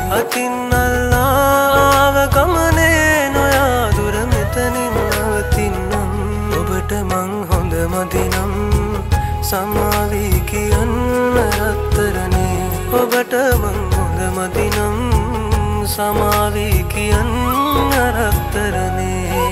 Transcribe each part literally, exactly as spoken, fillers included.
අතින් අල්ලාව ගමනේ නොයා දුර මෙතනින් නවතින්නම් ඔබට මං හොඳ මදිනම් සමාවී කියන්න රත්තරනේ ඔබට මං හොඳ මදිනම් සමාවී කියන්න රත්තරනේ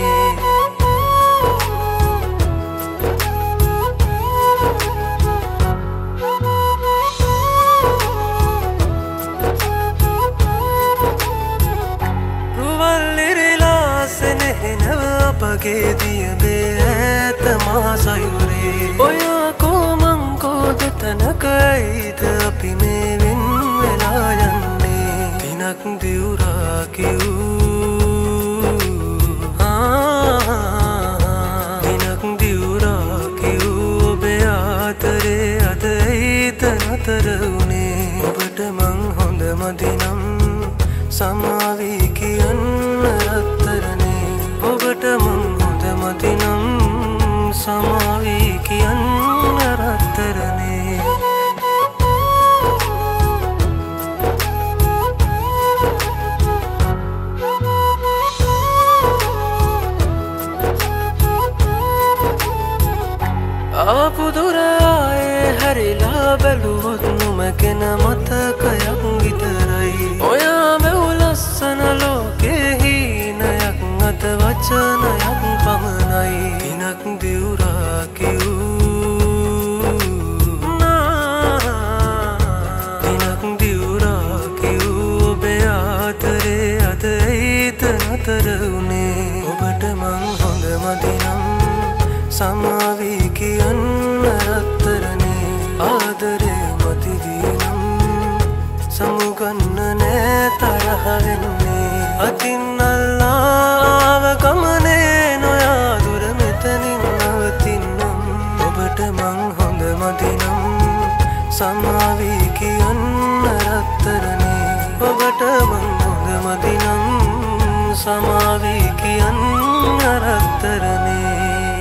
අපගේ දියබේ ඇත මා සයුරේ ඔයා කොමං කෝද තැනක ඇයිද අපි මේ වෙන් වෙලා යන්නේ දිනක් දිවුරා කිව් දිනක් දිවුරා කිව් ඔබේ ආතරේ අද ඇයිද නතර වුණේ ඔබට මං හොඳ මදිනම් සමාවී කියන්න රත්තරනේ ඔබට මං හොඳ මදිනම් සමාවී කියන්න රත්තරනේ ආපු දුර ආයේ හැරිලා බැලුවොත් නොමැකෙන මතකයක් විතරයි ඔයා මෙව් ලස්සන ලෝකේ හීනයක් අත වචනයක් පමණයි දිනක් දිවුරා කිව් දිනක් දිවුරා කිව් ඔබේ ආතරේ අද ඇයිද නතර වුණේ ඔබට මං හොඳ මදිනම් සමාවී කියන්න රත්තරනේ ආදරේ මතිදීනම් සමුගන්න නෑ තරහ වෙන්නේ අතින් අල්ලාව ගමනේ නොයා දුර මෙතනින් නවතින්නම් ඔබට මං හොඳ මදිනම් සමාවී කියන්න රත්තරනේ ඔබට මං හොඳ මදිනම් සමාවී කියන්න රත්තරනේ